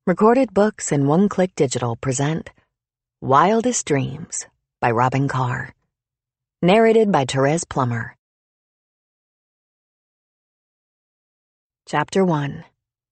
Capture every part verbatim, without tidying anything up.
Recorded Books and One Click Digital present Wildest Dreams by Robin Carr. Narrated by Therese Plummer. Chapter one.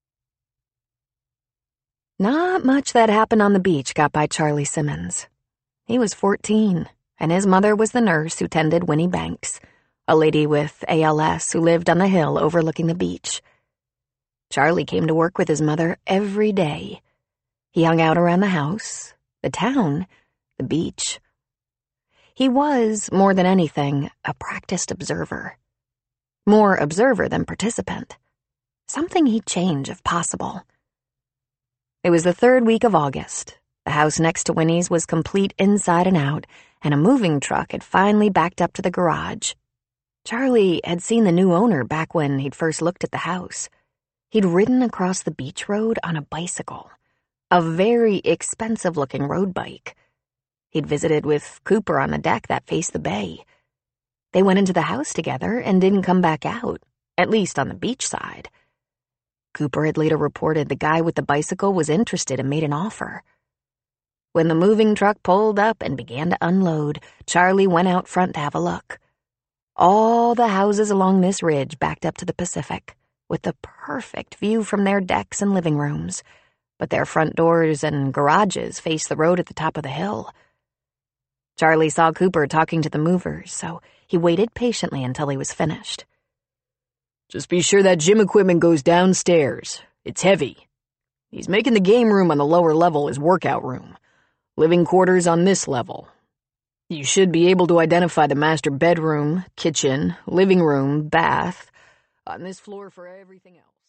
Not much that happened on the beach got by Charlie Simmons. He was fourteen, and his mother was the nurse who tended Winnie Banks, a lady with A L S who lived on the hill overlooking the beach. Charlie came to work with his mother every day. He hung out around the house, the town, the beach. He was, more than anything, a practiced observer. More observer than participant. Something he'd change if possible. It was the third week of August. The house next to Winnie's was complete inside and out, and a moving truck had finally backed up to the garage. Charlie had seen the new owner back when he'd first looked at the house. He'd ridden across the beach road on a bicycle, a very expensive-looking road bike. He'd visited with Cooper on the deck that faced the bay. They went into the house together and didn't come back out, at least on the beach side. Cooper had later reported the guy with the bicycle was interested and made an offer. When the moving truck pulled up and began to unload, Charlie went out front to have a look. All the houses along this ridge backed up to the Pacific, with the perfect view from their decks and living rooms, but their front doors and garages faced the road at the top of the hill. Charlie saw Cooper talking to the movers, so he waited patiently until he was finished. Just be sure that gym equipment goes downstairs. It's heavy. He's making the game room on the lower level his workout room. Living quarters on this level. You should be able to identify the master bedroom, kitchen, living room, bath, on this floor for everything else.